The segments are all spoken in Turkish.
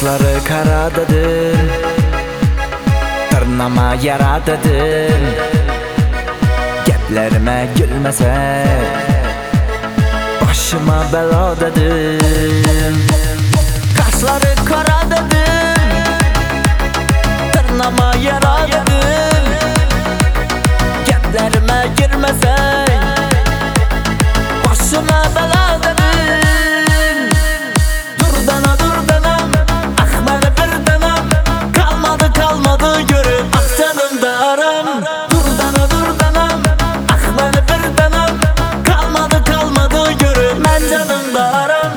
Kaşları kara dedin, tırnama yara dedin, geplerime gülmesen başıma bela dedin. Kaşları kara dedin, tırnama yara dedin, geplerime girmesen başıma bela dedin. Dur dana dur danam, ah bana bir danam, kalmadı görüm ah canımda aram. Dur dana dur danam, ah bana bir danam, kalmadı görüm ben canımda aram.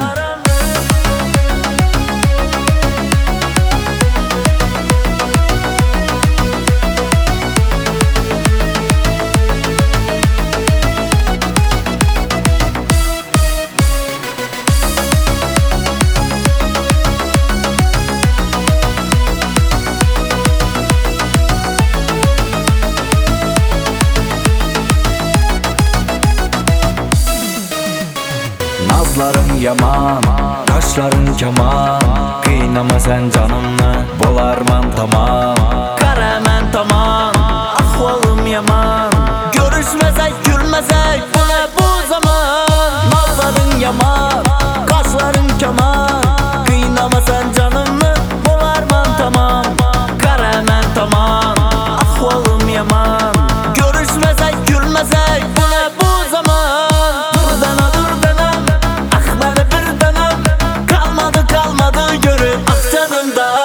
Nazların yaman, kaşların keman, kıynama sen canımı, bolarman tamam. Karamen tamam, ahvalım yaman, görüşmesek gülmesek bu ne bu zaman. Nazların yaman, kaşların keman, kıynama sen canımı, bolarman tamam. Karamen tamam, ahvalım yaman, görüşmesek gülmesek bu ne bu zaman. Dur dana dur danam, ah bana bir danam, kalmadı görüm ah canımda.